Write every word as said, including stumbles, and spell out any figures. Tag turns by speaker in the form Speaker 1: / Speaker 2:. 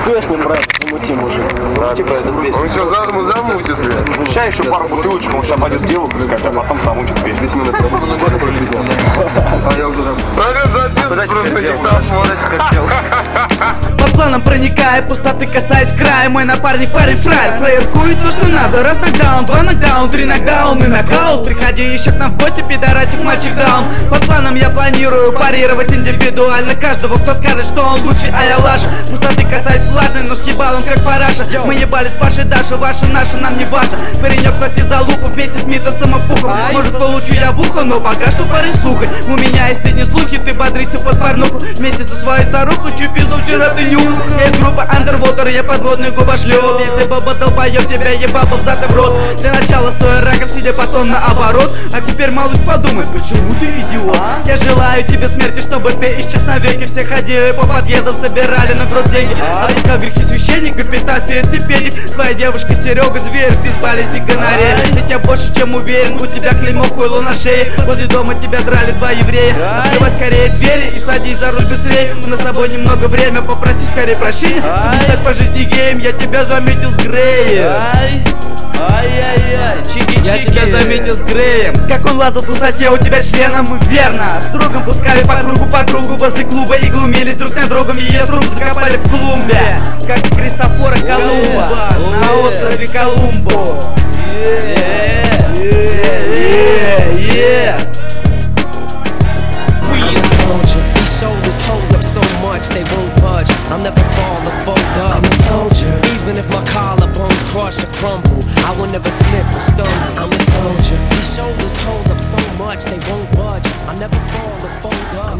Speaker 1: песню, брат, замутим уже. Замутим про эту песню.
Speaker 2: Он сейчас заново замутит, блядь.
Speaker 3: Сейчас еще пару бутылочек, он сейчас пойдет делать, искать, а потом замутит песню.
Speaker 2: Весь минут. А я уже там. Просто диктофон хотел.
Speaker 4: По планам проникая, пустоты касаясь края. Мой напарник парень фраер, флееркует то, что надо. Раз нокдаун, два нокдаун, три нокдаун и нокаут. Приходи еще к нам в гости, пидорасик, мальчик даун. По планам я планирую парировать индивидуально каждого, кто скажет, что он лучший, а я лаша. Пустоты касаясь влажной, но с ебалом как параша. Мы ебались Пашей, Даша, ваша, наша, нам не важно. Паренек соси за лупу вместе с Митасом и Пухом. Может получу я в ухо, но пока что парень слухай. У меня есть одни слухи, ты бодрится под порнуху. Вместе со своей старухой, чью пизду вчера ты нюхал. Есть группа Underwater, я подводный губошлёп. Если баба долбоёб, тебя ебаба взад и в рот. Для начала стоя раком, сидя потом наоборот. А теперь, малыш, подумай, почему ты идиот? Я желаю тебе смерти, чтобы ты исчез навеки. Все ходили по подъездам, собирали на гроб деньги. А ты как грехи священник, эпитафия, ты педик. Твоя девушка Серега зверь, ты с болезни гонорея. Я тебя больше чем уверен, у тебя клеймо хуйло на шее. Возле дома тебя драли два еврея. Открывай скорее двери и садись за руль быстрее. У нас с тобой немного время, попроси скорее прощения. Ты стать по жизни геем, я тебя заметил с Греем. Ай-яй-яй, чики-чики. Я тебя заметил с Греем. Как он лазал в пустоте, у тебя членом, верно. С другом пускали по кругу, по кругу возле клуба и глумились друг над другом. Ее труп закопали в клумбе, как и Кристофора Колумба на острове Колумбо. Yeah, yeah, yeah.
Speaker 5: We a soldier. These shoulders hold up so much they won't budge. I'll never fall or fold up. I'm a soldier. Even if my collarbones crush or crumble, I will never slip or stumble. I'm a soldier. These shoulders hold up so much they won't budge. I'll never fall or fold up.